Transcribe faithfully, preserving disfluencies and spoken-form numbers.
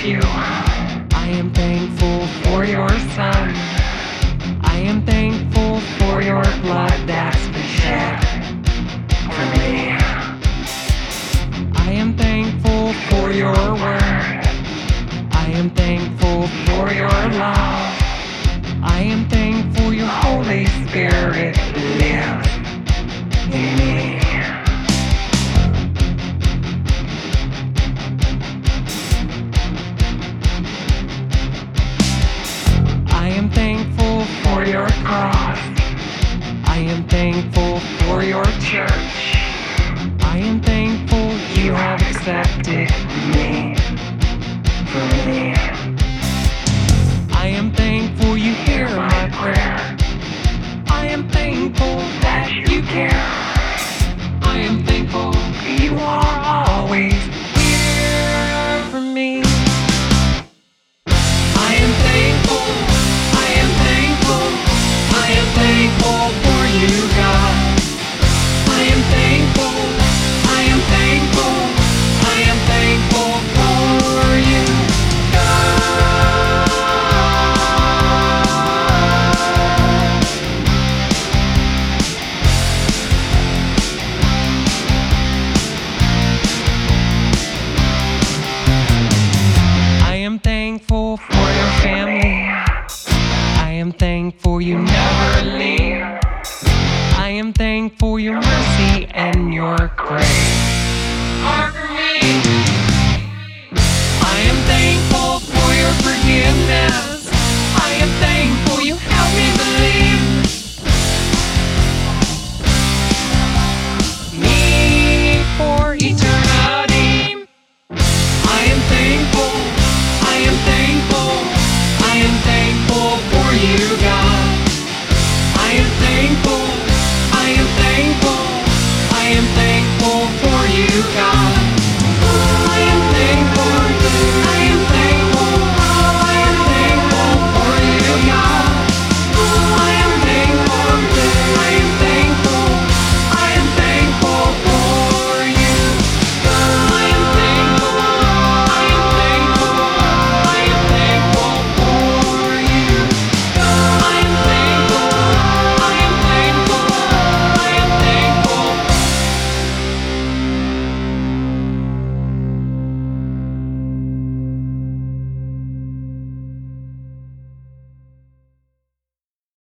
you. I am thankful for your son. I am thankful for your blood that's been shed for me. I am thankful for your word. I am thankful for your love. I am thankful your Holy Spirit lives in me. I am thankful for your cross. I am thankful for your church. I am thankful you have accepted me for me. I am thankful you hear my prayer. I am thankful that you care. I am thankful you are always here for me. I am thankful, I am thankful, I am thankful for you, God. I am thankful, I am thankful, I am thankful for you, God. I am thankful for your family. I am thankful you never leave. I am thankful your mercy and your grace.